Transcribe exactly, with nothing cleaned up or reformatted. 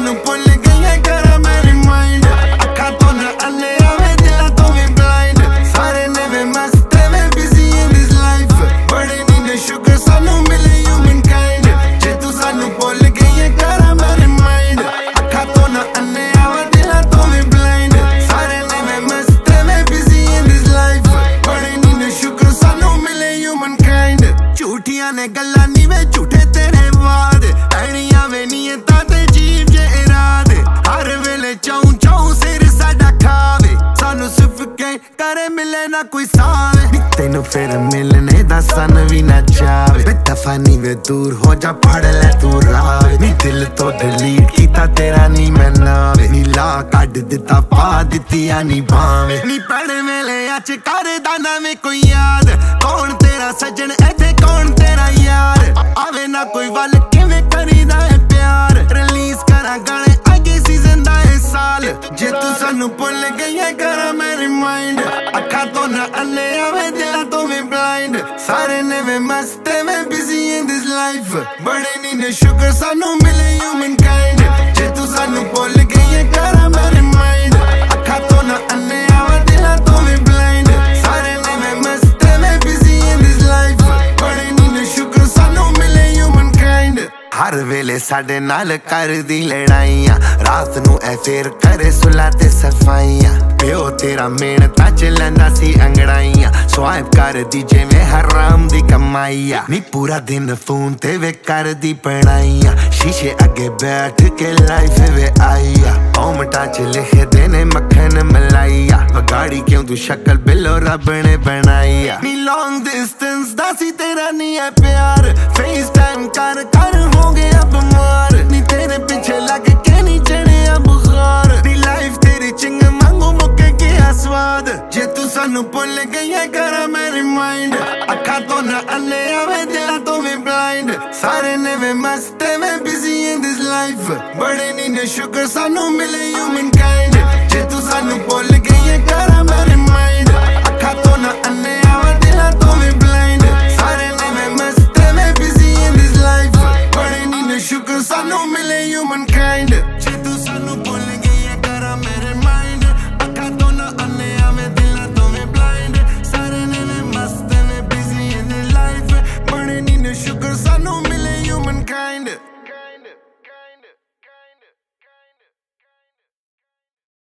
सानू भुल गई करा मैं रिमाइंड अखा तो ना अन्ने आवे दिला तो भी ब्लाइंड सारे ने वे मस्त वे बिजी इन दिस लाइफ बड़े नींद शुगर सानू मिले ह्यूमन काइंड जे तू सानू भुल गई करा मैं रिमाइंड अखा तो ना अन्ने आवे दिला तो भी ब्लाइंड सारे ने वे मस्त वे बिजी इन दिस लाइफ बड़े नींद शुगर सानू मिले ह्यूमन काइंड झूठियां ने गल्लां नी वे झूठे तेरे वाद ऐनियां वे नीयतां ते जीव जे इरादे हर वेले चाऊं चाऊं सिर साडा खावे सानू सफोकेट करे मिले ना कोई सावे नी तेनू फिर मिलने दा सन भी ना जावे वे दफा नी वे दूर हो जा पढ़ ले तू रावे नी दिल तो डिलीट कीता तेरा नी मैं नावे नी ला कड दिता पा दित्तियां नी भावे नी पढ़ वेले अच करदा ना मैं कोई याद कौन तेरा सजन इत्थे कौन तेरा यार आवे ना कोई वल किवें करीदा है प्यार रिलीज करा गाने अगे सीजन दा है साल जे तू सानू भुल गई करा मैं रिमाइंड अखा तो ना अन्ने आवे दिला तो भी ब्लाइंड सारे ने वे मस्त वे बिजी इन दिस लाइफ बड़े नींद शुगर सानू मिले ह्यूमन काइंड जे तू सानू भुल गई करा मैं रिमाइंड अखा तो ना अन्ने आवे दिला तो भी ब्लाइंड सारे ने वे मस्त वे बिजी इन दिस लाइफ बड़े नींद शुगर सानू मिले ह्यूमन काइंड हर वेले साडे नाल करदी लड़ाइयां रात नू ऐ फेर करे सुला ते सफाइयां प्यो तेरा मेहनतां च लैंदा सी अंगड़ाइयां स्वाइप करदी जिवें हराम दी कमाइया नी पूरा दिन फोन ते वे करदी पढ़ाइयां शीशे अगे बैठ के लाइफ वे आईया कॉमेंटां च लिखदे ने मक्खन मलाइया बगाड़ी क्यों तू शक्ल बिलो रब ने बनाईया नी लॉन्ग डिस्टेंस दा सी तेरा नी है प्यार फेस टाइम कर कर हो गया बीमार नी तेरे पीछे लग के नी चढ़िया बुखार नी लाइफ तेरी चिंग मांगू मुक्के गया स्वाद जे तू सानू भुल गई करा मैं रिमाइंड अखा तो ना अन्ने आवे दिला तो भी ब्लाइंड सारे ने वे मस्त वे बिजी इन दिस लाइफ बड़े नींद शुगर सानू मिले ह्यूमन काइंड जे तू सानू भुल गई करा मैं रिमाइंड